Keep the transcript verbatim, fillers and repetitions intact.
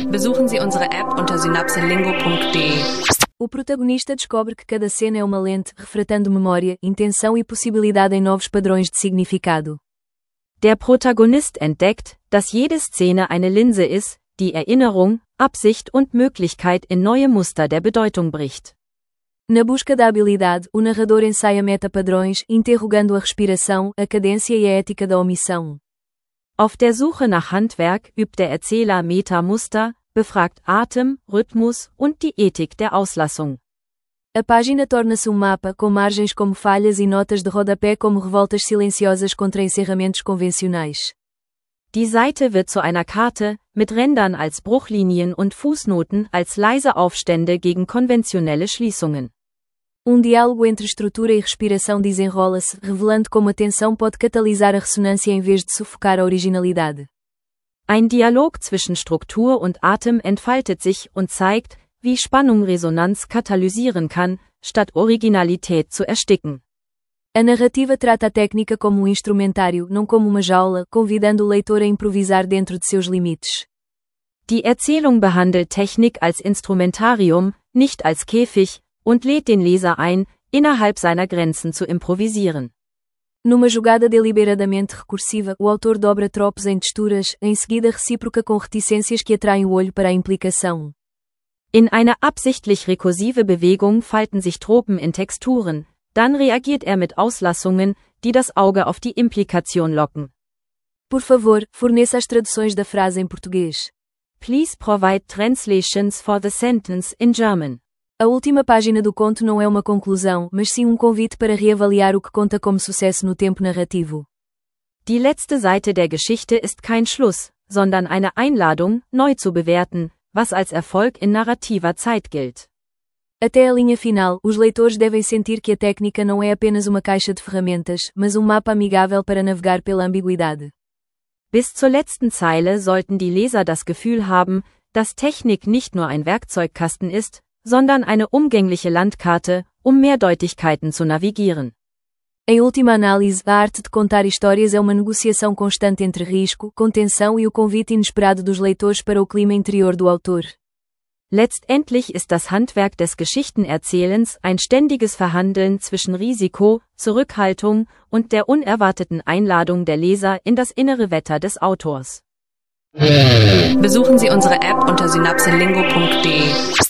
Besuchen Sie unsere App unter synapselingo punto de. O protagonista descobre que cada cena é uma lente, refratando memória, intenção e possibilidade em novos padrões de significado. Der Protagonist entdeckt, dass jede Szene eine Linse ist, die Erinnerung, Absicht und Möglichkeit in neue Muster der Bedeutung bricht. Na busca da habilidade, o narrador ensaia metapadrões, interrogando a respiração, a cadência e a ética da omissão. Auf der Suche nach Handwerk übt der Erzähler Metamuster, befragt Atem, Rhythmus und die Ethik der Auslassung. A página torna-se um mapa, com margens como falhas e notas de rodapé como revoltas silenciosas contra encerramentos convencionais. Die Seite wird zu einer Karte, mit Rändern als Bruchlinien und Fußnoten als leise Aufstände gegen konventionelle Schließungen. Um diálogo entre estrutura e respiração desenrola-se, revelando como a tensão pode catalisar a ressonância em vez de sufocar a originalidade. Ein Dialog zwischen Struktur und Atem entfaltet sich und zeigt, wie Spannung Resonanz katalysieren kann, statt Originalität zu ersticken. A narrativa trata a técnica como um instrumentário, não como uma jaula, convidando o leitor a improvisar dentro de seus limites. Die Erzählung behandelt Technik als Instrumentarium, nicht als Käfig, und lädt den Leser ein, innerhalb seiner Grenzen zu improvisieren. Numa jogada deliberadamente recursiva, o autor dobra tropos em texturas, em seguida recíproca com reticências que atraem o olho para a implicação. In einer absichtlich rekursive Bewegung falten sich Tropen in Texturen, dann reagiert er mit Auslassungen, die das Auge auf die Implikation locken. Por favor, forneça as traduções da frase em português. Please provide translations for the sentence in German. A última página do conto não é uma conclusão, mas sim um convite para reavaliar o que conta como sucesso no tempo narrativo. Die letzte Seite der Geschichte ist kein Schluss, sondern eine Einladung, neu zu bewerten, was als Erfolg in narrativer Zeit gilt. Até a linha final, os leitores devem sentir que a técnica não é apenas uma caixa de ferramentas, mas um mapa amigável para navegar pela ambiguidade. Bis zur letzten Zeile sollten die Leser das Gefühl haben, dass Technik nicht nur ein Werkzeugkasten ist, sondern eine umgängliche Landkarte, um Mehrdeutigkeiten zu navigieren. Em última análise, a arte de contar histórias é uma negociação constante entre risco, contenção e o convite inesperado dos leitores para o clima interior do autor. Letztendlich ist das Handwerk des Geschichtenerzählens ein ständiges Verhandeln zwischen Risiko, Zurückhaltung und der unerwarteten Einladung der Leser in das innere Wetter des Autors. Besuchen Sie unsere App unter synapselingo punto de.